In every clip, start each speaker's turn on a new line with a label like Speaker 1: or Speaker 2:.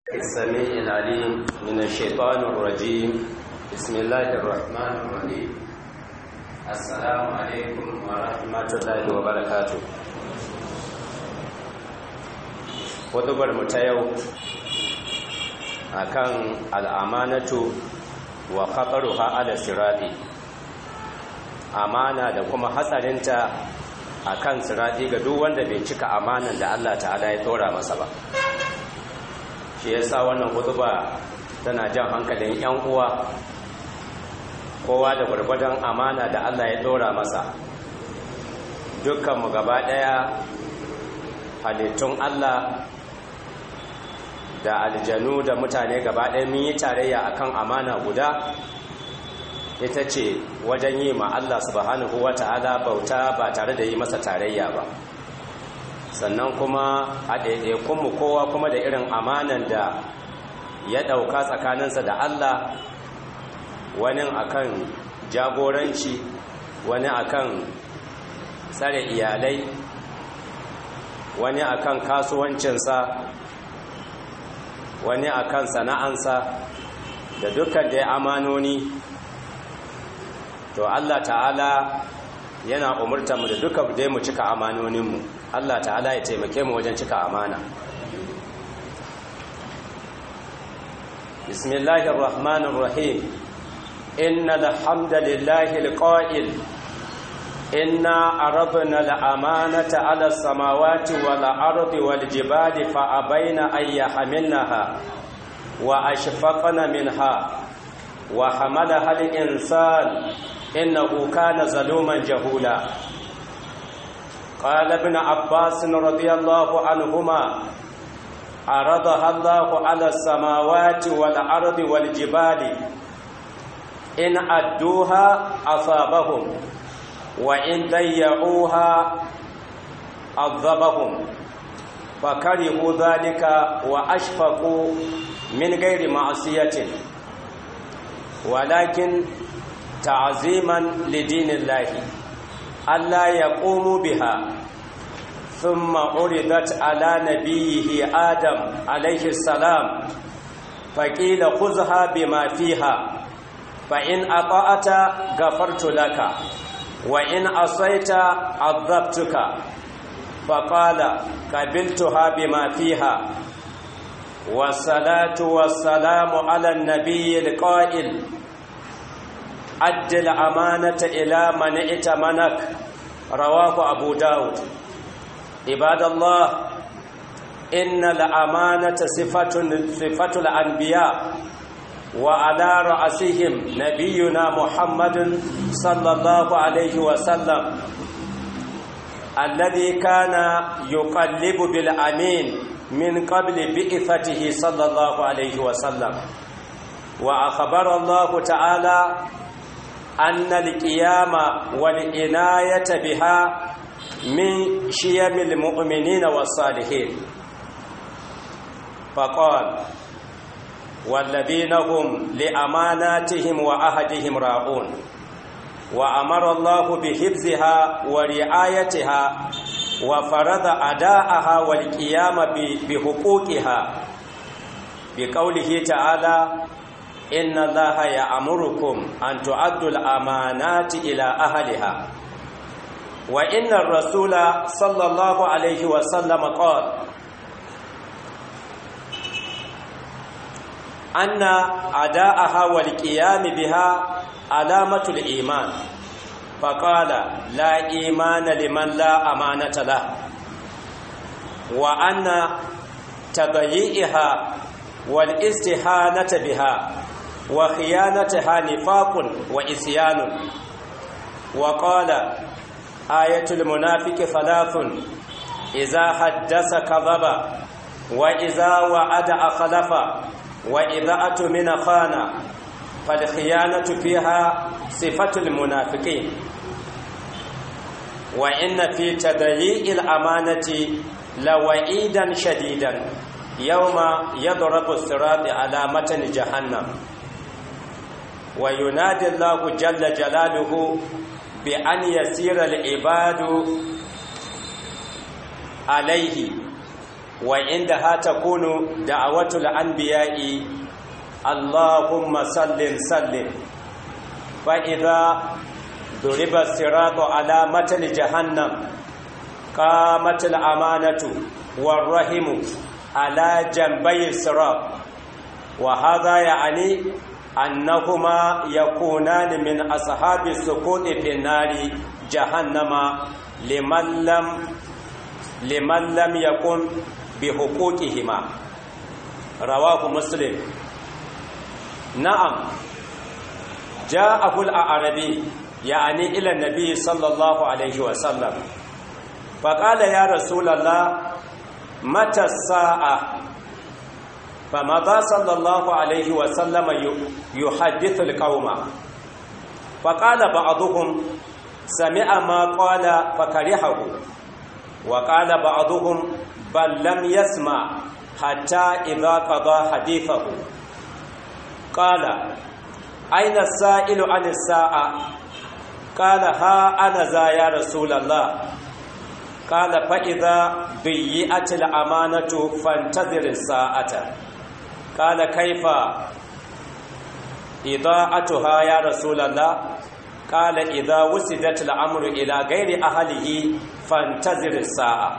Speaker 1: السميع العليم من الشيطان الرجيم بسم الله الرحمن الرحيم السلام عليكم ورحمة الله وبركاته hudubar mu ta yau akan al'amanatu wa khataruha ala sirati, amana da kuma hatsarinta akan sirati ga duk wanda bai cika amanan da Allah ta'ala ya tsora masa ba. Shi yasa wannan hutuba tana jan hankalin 'yan uwa, kowa da gwargwadon amana da Allah ya dora masa. Dukkanmu gaba daya halittun Allah da aljanu da mutane gaba daya mun yi tarayya akan amana guda, ita ce wajen yi ma Allah subhanahu wata'ala bauta ba tare da yi masa tarayya ba. Sannan kuma a ɗaiɗaikunmu kowa kuma da irin amanan da ya ɗauka tsakaninsa da Allah, wani akan jagoranci, wani akan tsare iyalai, wani akan kasuwancinsa, wani akan sana'ansa, da dukkan da amanoni. To Allah ta'ala yana umurtanmu da duka dai mu cika amanoninmu. Allah ta'ala ya taimake mu wajen cika amana. Bismillahir Rahmanir Rahim. Innal hamdalillahi alqa'il inna aradna al-amanata 'ala as-samawati wal-ardi wal-jibali fa abayna an yahmilnaha wa ashfaqna minha wa hamalaha al-insan innahu kana zaluman jahula. قال ابن عباس رضي الله عنهما عرضها الله على السماوات والأرض والجبال إن أدوها أصابهم وإن ضيعوها عذبهم فكرهوا ذلك وأشفقوا من غير معصية ولكن تعظيما لدين الله ألا يقوموا بها ثم عرضت على نبيه آدم عليه السلام فقيل خذها بما فيها فإن أطعت غفرت لك وإن عصيت عذبتك فقال قبلتها بما فيها والصلاة والسلام على النبي القائل أد الأمانة إلى من ائتمنك رواه أبو داود. عباد الله، إن الأمانة صفة الأنبياء وعلى رأسهم نبينا محمد صلى الله عليه وسلم الذي كان يقلب بالأمين من قبل بعثته صلى الله عليه وسلم. وأخبر الله تعالى أن القيام والعناية بها من شيم المؤمنين والصالحين، فقال والذين هم لأماناتهم وعهدهم راعون. وأمر الله بحفظها ورعايتها وفرض أداءها والقيام بحقوقها بقوله تعالى إن الله يأمركم أن تؤدوا الأمانات إلى أهلها. وإن الرسول صلى الله عليه وسلم قال أن أداءها والقيام بها علامة الإيمان، فقال لا إيمان لمن لا أمانة له، وأن تضييعها والاستهانة بها وخيانتها نفاق وإسيان. وقال آية المنافق ثلاث: إذا حدث كذب وإذا وعد أخلف وإذا أؤتمن خان. فالخيانة فيها صفة المنافقين. وإن في تضييع الأمانة لوعيدا شديدا يوم يضرب الصراط على متن جهنم وينادي الله جل جلاله بأن يسير العباد عليه wa indaha takunu da'watul anbiya'i Allahumma sallim fa idza duriba siratu ala matal jahannam qamatil amanatu warrahimu ala jambai sirat wa hadha ya'ni annahuma yakunani min ashabi suquti fi nari jahannama liman lam yakun bi huquqihima rawahu muslim. na'am ja'ahu al-arabi ya'ni ila an-nabi sallallahu alaihi wa sallam faqala ya rasulullah mata as-sa'a فمضى صلى الله عليه وسلم يحدث القوم فقال بعضهم سمع ما قال فكرهه وقال بعضهم بل لم يسمع حتى إذا قضى حديثه قال أين السائل عن الساعة قال ها أنا ذا يا رسول الله قال فإذا ضيعت الأمانة فانتظر الساعة قال كيف إضاءتها يا رسول الله قال إذا وسدت الأمر إلى غير أهله فانتظر الساعة.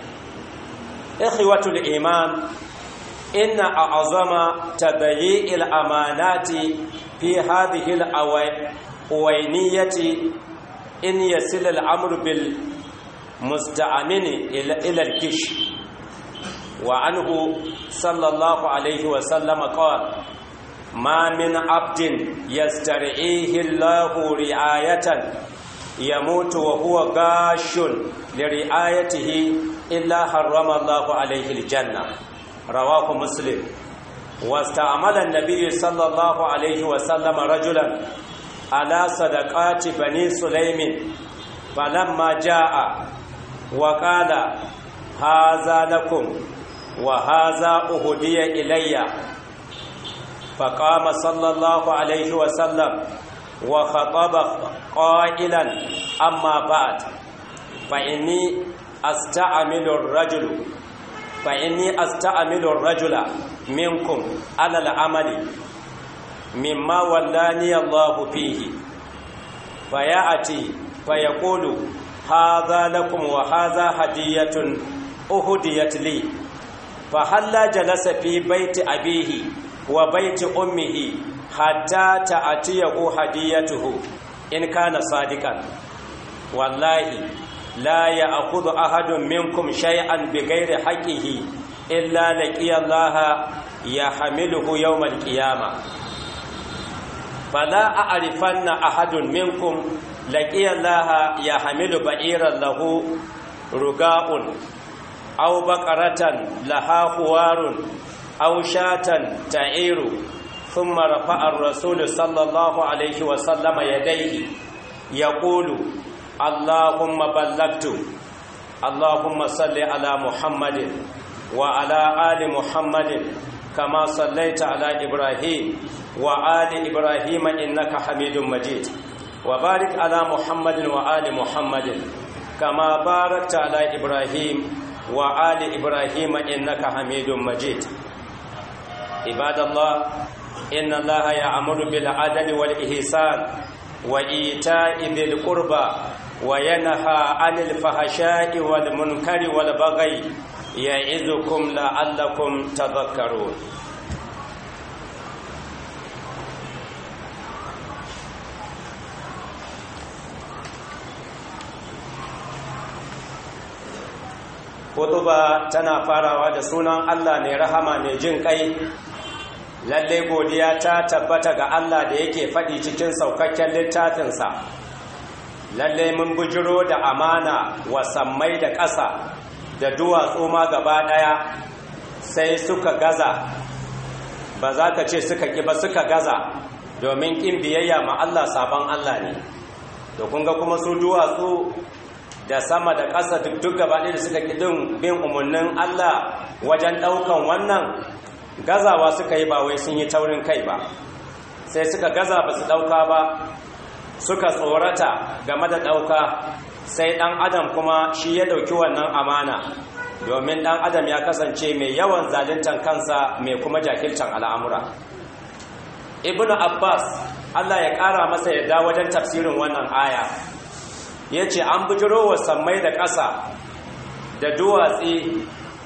Speaker 1: إخوة الإيمان إن أعظم تضييع الأمانات في هذه الأوينية إن يصل الأمر بالمستأمن إلى الكش. وعنه صلى الله عليه وسلم قال ما من عبد يسترعيه الله رعاية يموت وهو غاش لرعايته إلا حرم الله عليه الجنة رواه مسلم. واستعمل النبي صلى الله عليه وسلم رجلا على صدقات بني سليم فلما جاء وقال هذا لكم وهذا أهدي إلي فقام صلى الله عليه وسلم وخطب قائلا أما بعد فإني أستعمل الرجل منكم على العمل مما ولاني الله فيه فيأتي فيقول هذا لكم وهذا هدية أهديت لي فهلا جلس في بيت أبيه وبيت أمه حتى تأتيه هديته إن كان صادقا والله لا يأخذ أحد منكم شيئا بغير حقه إلا لقي الله يحمله يوم القيامة فلا أعرفن أحد منكم لقي الله يحمل بعيرا له رقاء أو بقرة لها خوار أو شاة تعير ثم رفع الرسول صلى الله عليه وسلم يديه يقول اللهم بلغت اللهم صل على محمد وعلى آل محمد كما صليت على إبراهيم وآل إبراهيم إنك حميد مجيد وبارك على محمد وآل محمد كما باركت على إبراهيم وآل إبراهيم إنك حميد مجيد. عباد الله إن الله يأمر بالعدل والإحسان وإيتاء ذي القربى وينهى عن الفحشاء والمنكر والبغي يعظكم لعلكم تذكرون. Kutuba tana farawa da sunan Allah ne rahama mai jin kai. Lalle godiya ta tabbata ga Allah da yake faɗi cikin saukakken littafinsa. Lalle mun bujiro da amana wa sammai da ƙasa da duwatsu ma gaba ɗaya sai suka gaza. Ba za ka ce suka ƙi ba, suka gaza domin ƙin biyayya ma Allah sabon Allah ne. Da kun ga kuma su duwatsu da sama da ƙasa duk gaba ɗaya da suka ƙidin bin umarnin Allah wajen ɗaukan wannan gazawa suka yi ba wai sun yi taurin kai ba, sai suka gaza ba su ɗauka ba, suka tsorata game da ɗauka, sai ɗan adam kuma shi ya ɗauki wannan amana domin ɗan adam ya kasance mai yawan zaluntan kansa mai kuma jakiltan al'amura. Ibn Abbas Allah ya ƙara masa yadda wajen tafsirin wannan aya ya ce an bujiro wa sammai da ƙasa da duwatsi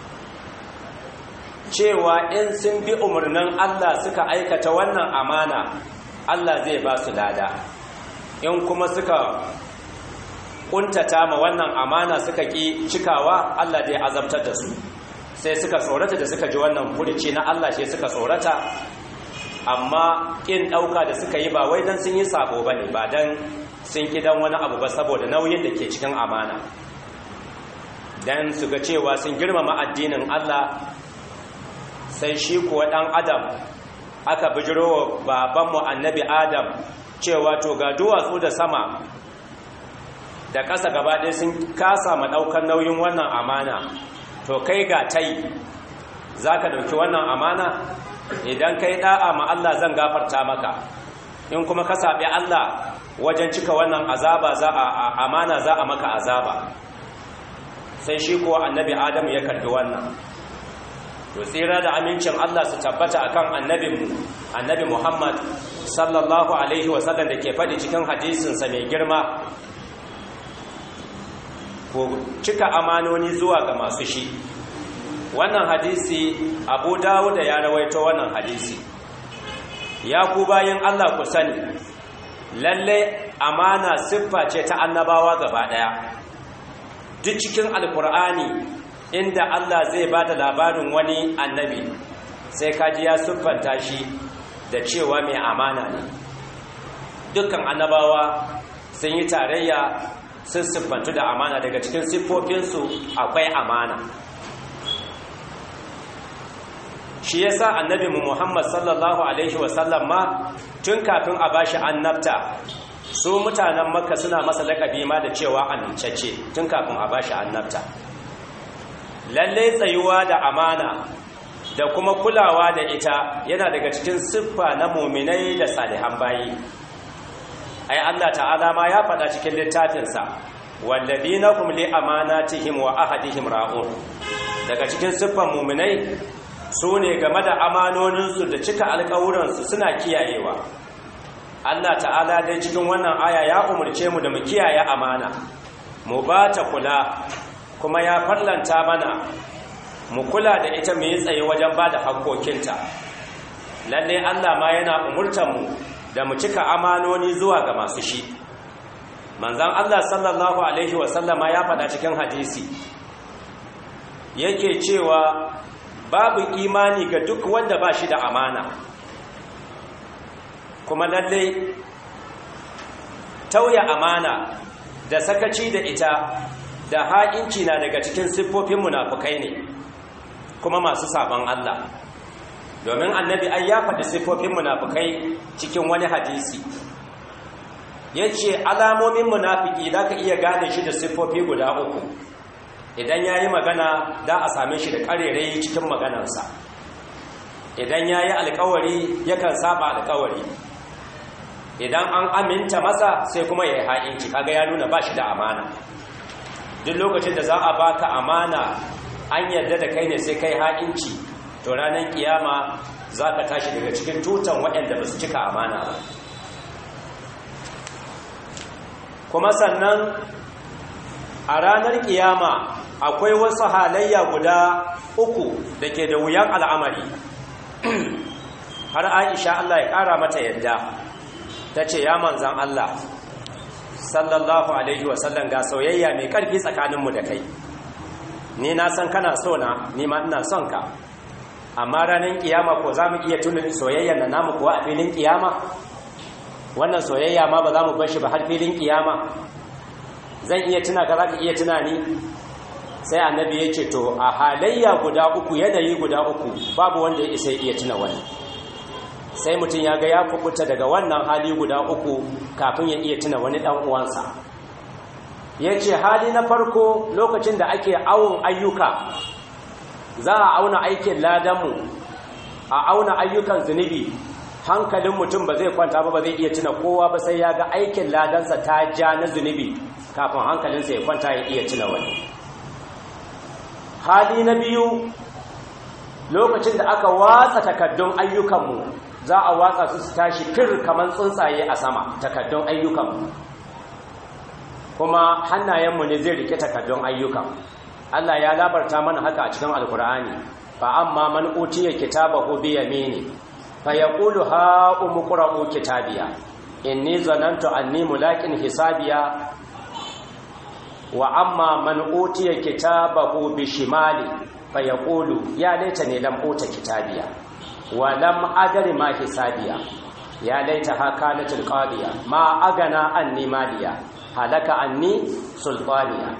Speaker 1: cewa in sun bi umarnin Allah suka aikata wannan amana Allah zai ba su lada, in kuma suka kuntata ma wannan amana suka ƙi cikawa Allah zai azabtar da su. Sai suka tsorata da suka ji wannan furuci na Allah sai suka tsorata, amma ƙin ɗauka da suka yi ba wai don sun yi sabo ba ne, ba don sun ƙi don wani abu ba, saboda nauyin da ke cikin amana, don su ga cewa sun girmama addinin Allah. Sai shi kuwa ɗan adam aka bijiro wa babanmu annabi Adam cewa to ga duwatsu da sama da ƙasa gaba ɗaya sun kasa ma ɗaukar nauyin wannan amana, to kai ga tai za ka ɗauki wannan amana? Idan kai ɗa'a ma Allah zan gafarta maka, in kuma ka saɓi Allah wajen cika wannan azaba amana za a maka azaba. Sai shi kuwa annabi Adam ya karbi wannan. To tsira da amincin Allah su tabbata akan annabi Muhammad sallallahu alaihi wasallam da ke faɗi cikin hadisinsa mai girma, ko cika amanoni zuwa ga masu shi. Wannan hadisi Abu Dawud ya rawaito wannan hadisi. Ya ku bayin Allah ku sani, lalle amana siffa ce ta annabawa gaba ɗaya. Duk cikin Alkur'ani inda Allah zai ba da labarin wani annabi sai kaji ya siffanta shi da cewa mai amana ne. Dukkan annabawa sun yi tarayya sun siffantu da amana, daga cikin siffofinsu akwai amana. Shi yasa annabi Muhammad sallallahu alaihi wasallam ma tun kafin a bashi annabta su mutanen Makka suna masa lakabi ma da cewa amincacce tun kafin a bashi annabta. Lalle tsayuwa da amana da kuma kulawa da ita yana daga cikin siffa na muminai da salihan bayi. Ai Allah ta'ala ma ya faɗa cikin littafinsa, walladina hum li amanatihim wa ahadihim ra'un. Daga cikin siffan muminai su ne game da amanoninsu da cika alƙawuransu suna kiyayewa. Allah ta'ala dai cikin wannan aya ya umarce mu da mu kiyaye amana, mu ba ta kula, kuma ya farlanta mana mu kula da ita mu yi tsaye wajen ba da haƙƙoƙinta. Lalle Allah ma yana umurtanmu da mu cika amanoni zuwa ga masu shi. Manzon Allah sallallahu alaihi wasallama ya faɗa cikin hadisi yake cewa babu imani ga duk wanda ba shi da amana, kuma lalle tauya amana da sakaci da ita da ha'inci na daga cikin siffofin munafukai ne kuma masu saban Allah. Domin annabi ai ya faɗi siffofin munafukai cikin wani hadisi, yace alamomin munafiki da ka iya gane shi da siffofi guda uku. Idan yayi magana da a same shi da karerai cikin maganarsa, idan yayi alƙawari yakan saba alƙawari, idan an aminta masa sai kuma yayi ha'inci, kaga ya nuna ba shi da amana. Duk lokacin da za a baka amana an yarda da kai ne sai kai ha'inci, to ranar kiyama za ka tashi daga cikin tutan waɗanda ba su cika amana ba. Kuma sannan a ranar kiyama akwai wasu halayya guda uku da ke da wuyan al'amari. Har Aisha Allah ya ƙara mata yadda ta ce, ya manzan Allah sallallahu alaihi wasallam, ga soyayya mai ƙarfi tsakaninmu da kai, ni na san kana so na, ni ma ina son ka, amma ranar kiyama ko za mu iya tuna soyayya na namu kuwa a filin kiyama? Wannan soyayya ma ba za mu bar shi ba har filin kiyama? Zan iya tuna ka, za ka iya tuna ni? Sai annabi ya ce, to a halayya guda uku, yanayi guda uku, babu wanda ya isa iya tuna wani. Sai mutum ya ga ya kubuta daga wannan hali guda uku kafin ya iya tuna wani ɗan uwansa. Ya ce hali na farko, lokacin da ake awon ayyuka, za a auna aikin ladanmu, a auna ayyukan zunubi, hankalin mutum ba zai kwanta ba zai iya tuna kowa ba, sai ya ga aikin ladansa ta ja na zunubi kafin hankalinsa ya kwanta ya iya tuna wani. hali na biyu lokacin da aka watsa takaddun ayyukanmu za a watsa su tashi fir kamar tsuntsaye a sama takaddun ayyukanmu kuma hannayenmu ne zai rike takaddun ayyukan Allah ya labarta mana haka a cikin alkur'ani fa amma man utiya kitabahu bi yamini fa yaqulu ha umqra'u kitabiya inni zanantu anni mulaqin hisabiya wa amma man utiya kitabahu bi shimali fa yaqulu ya laitani lam uta kitabiya wa lam adri ma hisabiya ya laitaha kanatul qadiya ma agana anni maliya halaka anni sultaniya.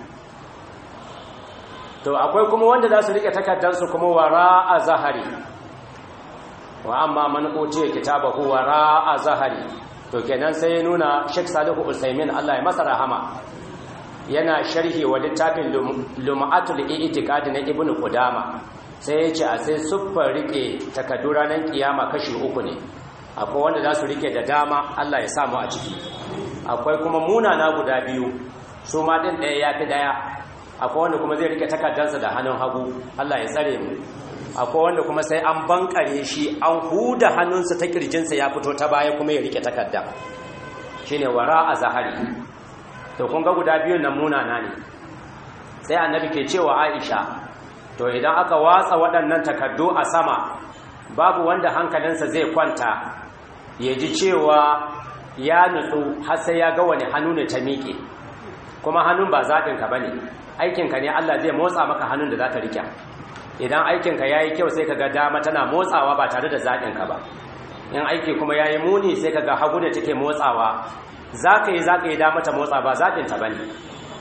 Speaker 1: To akwai kuma wanda za su rike takardarsu kuma wara a zahari wa amma man utiya kitabahu wara a zahari. To kenan sai ya nuna Sheikh Salihu Usaimin Allah ya masa rahama yana sharhi wa littafin Lum'atul I'tiqad na Ibn Qudama sai ya ce a sai suffar rike takardu ranar kiyama kashi uku ne. Akwai wanda za su rike da dama Allah ya samu a ciki, akwai kuma munana guda biyu su ma din ɗaya ya fi ɗaya, akwai wanda kuma zai rike takardarsa da hannun hagu Allah ya tsare mu, akwai wanda kuma sai an bankare shi an huda hannunsa ta kirjinsa ya fito ta baya kuma ya rike takarda shine wara a zahari. To kun ga guda biyun nan munana ne. Sai annabi ke cewa Aisha to idan aka watsa waɗannan takardu a sama babu wanda hankalinsa zai kwanta ya ji cewa ya nutsu har sai ya ga wani hannu ne ta miƙe, kuma hannun ba zaɓinka ba ne, aikinka ne Allah zai motsa maka hannun da za ta rike. Idan aikinka ya yi kyau sai ka ga dama tana motsawa ba tare da zaɓinka ba, in aiki kuma ya yi muni sai ka ga hagu da take motsawa, za ka yi dama ta motsa ba zaɓinta ba ne.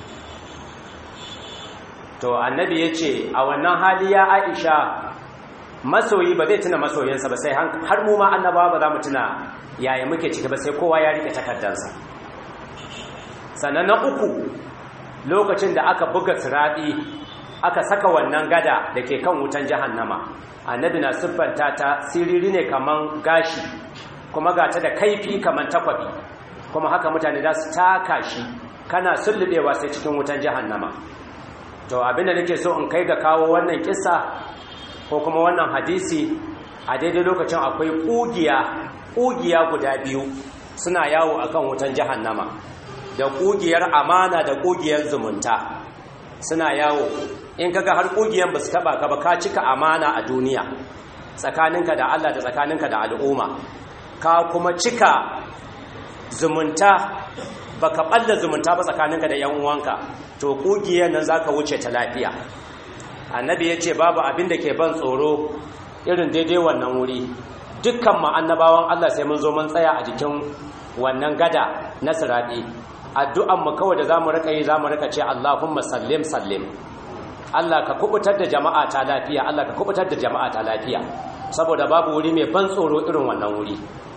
Speaker 1: To annabi ya ce a wannan hali ya Aisha masoyi ba zai tuna masoyinsa ba sai har mu ma annabawa ba za mu tuna yaya muke ciki ba sai kowa ya rike takardarsa. Sannan na uku lokacin da aka buga siraɗi aka saka wannan gada da ke kan wutan jahannama, annabi na siffanta ta siriri ne kaman gashi kuma ga ta da kaifi kaman takwabi, kuma haka mutane za su taka shi kana sullubewa sai cikin wutan jahannama. To abinda nake so in kai ga kawo wannan kissa ko kuma wannan hadisi a daidai lokacin akwai ƙugiya guda biyu suna yawo akan wutan jahannama, da ƙugiyar amana da ƙugiyar zumunta suna yawo. In kaga har ƙugiyar ba su taba ka ba ka cika amana a duniya tsakaninka da Allah da tsakaninka da al'umma, ka kuma cika zumunta baka balla zumunta ba tsakaninka da yan uwanka, to ƙugiyar nan zaka wuce ta lafiya. Annabi ya ce babu abin da ke ban tsoro irin daidai wannan wuri, dukkan mu annabawan Allah sai mun zo mun tsaya a jikin wannan gada na sirati. Addu'an mu kawai da zamu rika yi zamu rika ce Allahumma sallim sallim, Allah ka kubutar da jama'a ta lafiya, Allah ka kubutar da jama'a ta lafiya, saboda babu wuri mai ban tsoro irin wannan wuri.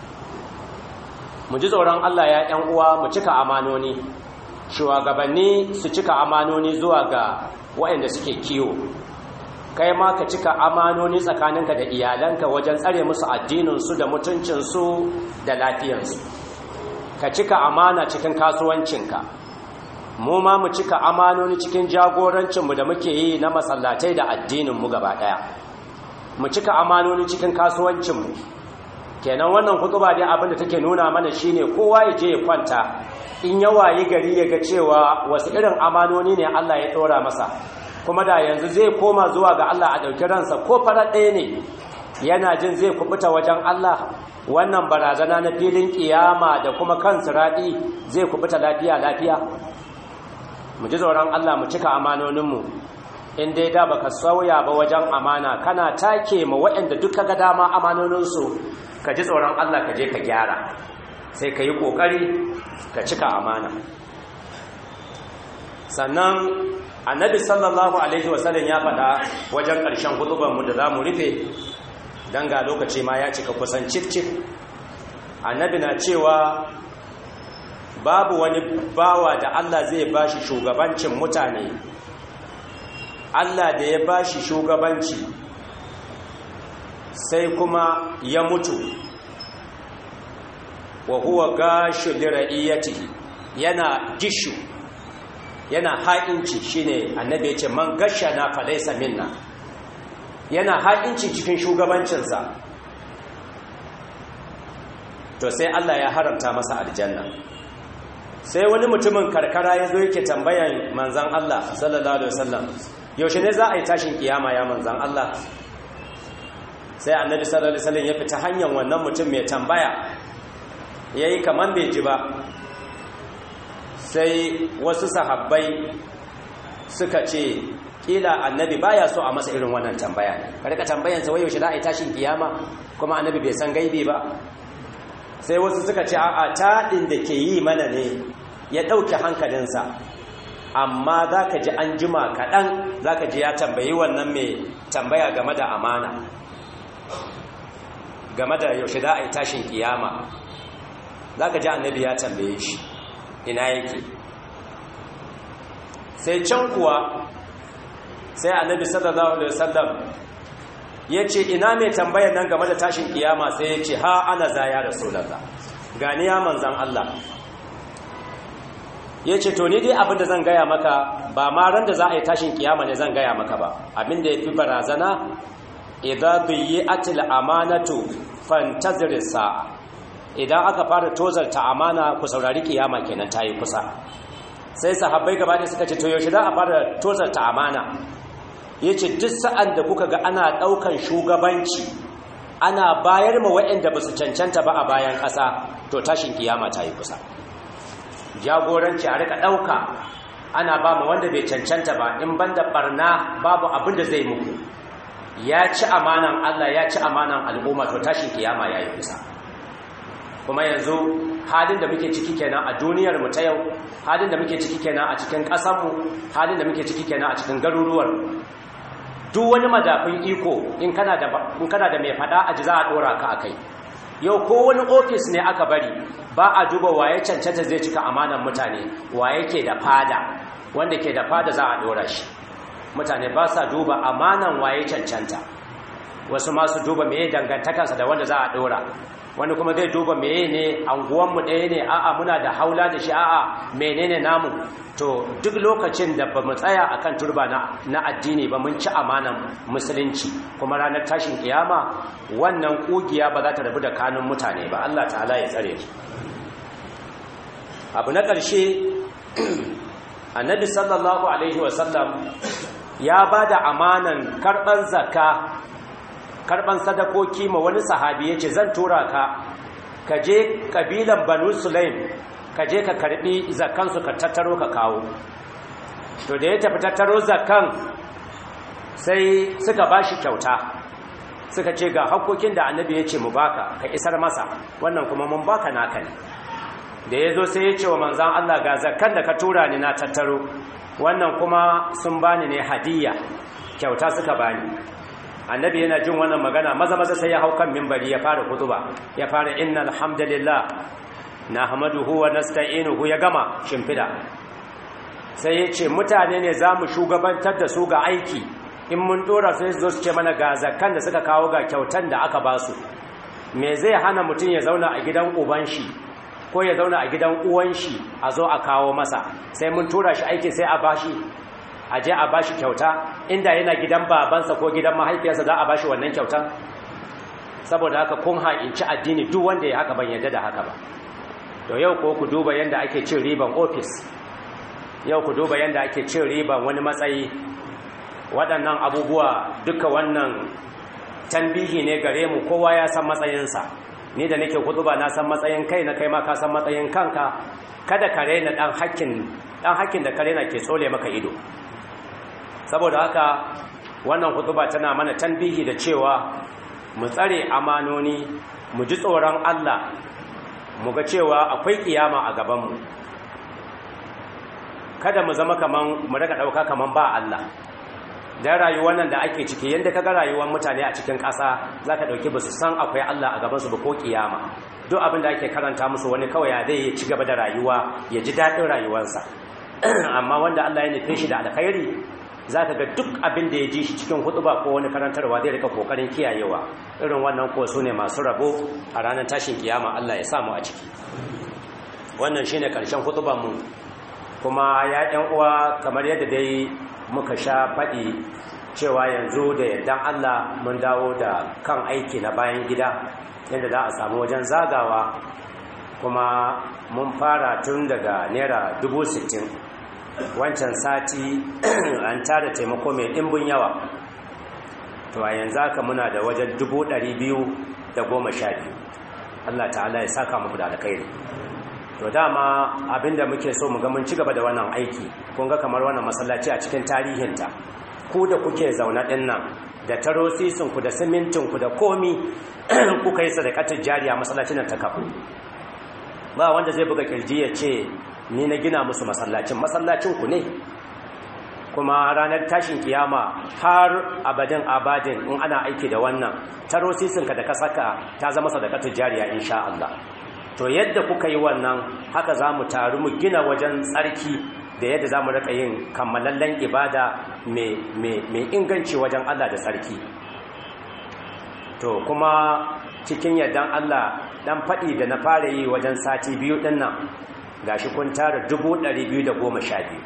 Speaker 1: Mu ji tsoron Allah ya ƴan uwa, mu cika amanoni, shugabanni su cika amanoni zuwa ga waɗanda suke kiwo, kai ma ka cika amanoni tsakaninka da iyalanka wajen tsare musu addininsu da mutuncinsu da lafiyarsu, ka cika amana cikin kasuwancinka, mu ma mu cika amanoni cikin jagorancinmu da muke yi na masallatai da addininmu gaba ɗaya, mu cika amanoni cikin kasuwancinmu. Kenan wannan hutuba dai abin da take nuna mana shine kowa ya je ya kwanta in ya wayi gari ya ga cewa wasu irin amanoni ne Allah ya ɗora masa, kuma da yanzu zai koma zuwa ga Allah a ɗauki ransa ko farar ɗaya ne yana jin zai kubuta wajen Allah, wannan barazana na filin kiyama da kuma kan siraɗi zai kubuta lafiya. Mu ji tsoron Allah, mu cika amanoninmu. In dai da baka sauya ba wajen amana, kana take ma waɗanda duka ga dama amanoninsu, ka ji tsoron Allah ka je ka gyara, sai ka yi ƙoƙari ka cika amana. Sannan annabi sallallahu alaihi wasallam ya faɗa wajen ƙarshen hutubanmu da za mu rufe don ga lokaci ma ya cika kusan cif. Annabi na cewa babu wani bawa da Allah zai bashi shugabancin mutane, Allah da ya bashi shugabanci sai kuma ya mutu, wa huwa gashu li ra'iyatihi, yana gishu yana ha'inci shine annabi ya ce man gashana fa laysa minna, yana ha'inci cikin shugabancinsa, to sai Allah ya haramta masa aljanna. Sai wani mutumin karkara ya zo yake tambayan manzan Allah sallallahu alaihi wasallam, yaushe ne za a yi tashin kiyama ya manzan Allah? Sai annabi sallallahu alaihi wasallam ya fita hanyar wannan mutum mai tambaya, yayi kaman bai ji ba. Sai wasu sahabbai suka ce kila annabi baya so a masa irin wannan tambaya ne, ka rika tambayan sa wai yaushe za a yi tashin kiyama kuma annabi bai san gaibi ba. Sai wasu suka ce a'a, taɗin da ke yi mana ne ya ɗauke hankalinsa, amma za ka ji an jima kaɗan za ka ji ya tambayi wannan mai tambaya game da amana, game da yaushe za a yi tashin kiyama. Za ka ji annabi ya tambaye shi ina yake. Sai can kuwa sai annabi sallallahu alaihi wasallam ya ce ina mai tambayar nan game da tashin kiyama? Sai ya ce ha ana za ya rasulallah, gani ya manzan Allah. Ya ce to ni dai abin da zan gaya maka ba ma ran da za a yi tashin kiyama ne zan gaya maka ba, abin da ya fi barazana idza biyatil amanatu fantazir sa'a, idan aka fara tozarta amana ku saurari kiyama kenan ta yi kusa. Sai sahabbai gaba da suka ce to yaushe za a fara tozarta amana? Ya ce duk sa'an da kuka ga ana ɗaukan shugabanci ana bayar ma waɗanda ba su cancanta ba a bayan ƙasa, to tashin kiyama ta yi kusa. Jagoranci a rika ɗauka ana ba ma wanda bai cancanta ba, in banda ɓarna babu abin da zai muku. Ya ci amanan Allah, ya ci amanan al'umma, to tashin kiyama ya yi kusa. Kuma yanzu halin da muke ciki kenan a duniyar mu ta yau, halin da muke ciki kenan a cikin ƙasarmu, halin da muke ciki kenan a cikin garuruwar. Duk wani madafin iko in kana da mai fada a ji za a dora ka akai. Yau ko wani ofis ne aka bari, ba a duba waye cancanta zai cika amanan mutane, waye ke da fada, wanda ke da fada za a dora shi. Mutane ba sa duba amanan waye cancanta. Wasu masu duba meye dangantakarsa da wanda za a dora, wani kuma zai duba meye ne anguwanmu ɗaya ne, a'a muna da haula da shi, a'a menene namu. To duk lokacin da ba mu tsaya akan turba na addini ba, mun ci amanan musulunci, kuma ranar tashin kiyama wannan kugiya ba za ta rabu da kanun mutane ba. Allah ta'ala ya tsare su. Abu na ƙarshe, annabi sallallahu alaihi wasallam ya ba da amanan karɓar zakka, karɓar sadakoki ma wani sahabi. Ya ce zan tura ka je ƙabilan Banu Sulaim, ka je ka karbi zakkansu ka tattaro ka kawo. To da ya tafi tattaro zakkan, sai suka bashi kyauta, suka ce ga hakkokin da annabi ya ce mu baka ka isar masa, wannan kuma mun baka naka ne. Da ya zo sai ya ce wa manzan Allah ga zakkan da ka tura ni na tattaro, wannan kuma sun bani ne hadiya, kyauta suka bani. Annabi yana jin wannan magana maza sai ya hau kan minbari ya fara kutuba, ya fara innal hamdalillah nahmaduhu wa nasta'inuhu, ya gama shimfida. Sai ya ce mutane ne za mu shugabantar da su ga aiki, in mun dora sai su zo su ce mana ga zakkan da suka kawo ga kyautan da aka ba su. Me zai hana mutum ya zauna a gidan uban shi ko ya zauna a gidan uwan shi a zo a kawo masa, sai mun tura shi aiki sai a bashi, a je a bashi kyauta? Inda yana gidan babansa ko gidan mahaifiyarsa za a bashi wannan kyautan? Saboda haka kun ha'inci addini, duk wanda ya haka ban yarda da haka ba. To yau ko ku duba yanda ake cin riban ofis, yau ku duba yanda ake cin riban wani matsayi. Waɗannan abubuwa duka wannan tanbihi ne gare mu, kowa ya san matsayinsa. Ni da nake kutuba na san matsayin kai na, kai ma ka san matsayin kanka. Kada ka rena dan hakkin da ka rena ke tsole maka ido. Saboda haka wannan kutuba tana mana tanbihi da cewa mu tsare amanoni, mu ji tsoron Allah, mu ga cewa akwai kiyama a gabanmu. Kada mu zama mu daga ɗauka kaman ba Allah. Da rayuwar nan da ake ciki, yadda ka ga rayuwar mutane a cikin ƙasa, za ka ɗauki ba su san akwai Allah a gabansu ba ko kiyama. Duk abin da ake karanta musu wani kawai ya zai ci gaba da rayuwa, ya ji daɗin rayuwarsa. Amma wanda Allah ya nufe shi da alkhairi, za ka ga duk abin da ya ji shi cikin hutuba ko wani karantarwa zai rika kokarin kiyayewa. Irin wannan ko su ne masu rabo a ranar tashin kiyama. Allah ya samu a ciki. Wannan shine karshen hutuban mu kuma ya ‘yan uwa kamar yadda dai muka sha faɗi cewa yanzu da yardan Allah mun dawo da kan aiki na bayan gida yadda za a samu wajen zagawa, kuma mun fara tun daga naira 60,000. Wancan sati an tara taimako mai ɗimbin yawa, to a yanzu haka muna da wajen 212,000. Allah ta'ala ya saka muku da alkhairi. To dama abinda muke so mu ga mun ci gaba da wannan aiki. Kun ga kamar wannan masallaci a cikin tarihinta, ku da kuke zaune din nan da tarosisin ku da simintin ku da komi kuka yi sadakatar jariya masallacin nan ta kafu. Ba wanda zai buga kirji ya ce ni na gina musu masallacin ku ne. Kuma ranar tashin kiyama har abadin in ana aiki da wannan tarosisin ka da ka saka ta zama sadakatar jariya insha Allah. To yadda kuka yi wannan haka za mu taru mu gina wajen tsarki da yadda za mu rika yin kammalallen ibada mai inganci wajen Allah da tsarki. To kuma cikin yardan Allah dan faɗi da na fara yi wajen sati 2 ɗin nan gashi kun tara 212,000,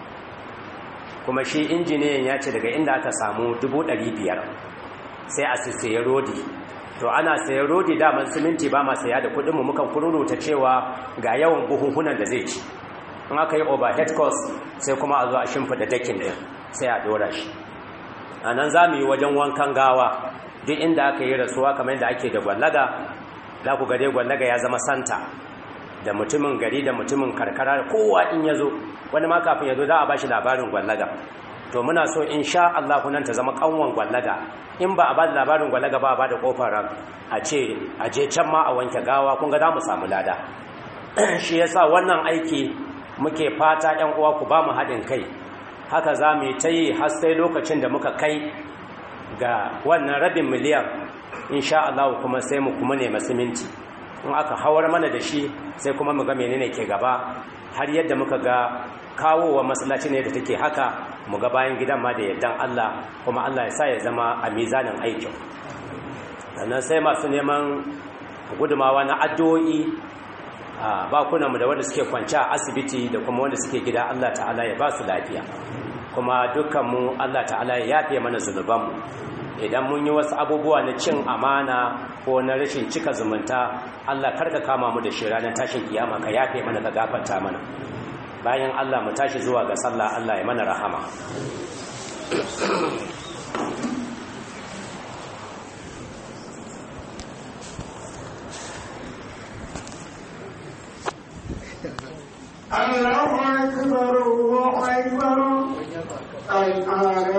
Speaker 1: kuma shi injiniyan ya ce daga inda aka samu 500,000 sai a saye rodi. To ana sayan rodi daman siminti ba ma saya da kudinmu, mukan kururuta cewa ga yawan buhunhunan da zai ci. In aka yi overhead cost sai kuma a zo a shimfida dakin din sai a dora shi. A nan za mu yi wajen wankan gawa, duk inda aka yi rasuwa kamar yadda ake da gwallaga, za ku ga dai gwallaga ya zama santa, da mutumin gari da mutumin karkara kowa in ya zo, wani ma kafin ya zo za a ba shi labarin gwallaga. To muna so insha Allah kunan ta zama kanwan gwallaga. In ba a ba da labarin gwallaga ba a ba da kofar ran a ce a je can ma a wanke gawa, kun ga za mu samu lada. Shi yasa wannan aiki muke fata ƴan uwa ku ba mu haɗin kai. Haka za mu yi ta yi har sai lokacin da muka kai ga wannan 500,000 insha Allah, kuma sai mu kuma nema siminti. In aka hawar mana da shi sai kuma mu ga menene ke gaba, har yadda muka ga kawowa masallaci ne da take haka mu ga bayan gidan ma da yardan Allah, kuma Allah ya sa ya zama a mizanin aikin. Sannan sai masu neman gudumawa na addu'o'i a bakunanmu da wanda suke kwanci a asibiti da kuma wanda suke gida, Allah ta'ala ya ba su lafiya, kuma dukkanmu Allah ta'ala ya yafe mana zunubanmu. Idan mun yi wasu abubuwa na cin amana ko na rashin cika zumunta, Allah karka kama mu da shi ranar tashin kiyama, ka yafe mana, ka gafarta mana. Bayan Allah mu tashi zuwa ga sallah, Allah ya mana rahama.
Speaker 2: Allahu akbar, Allahu akbar.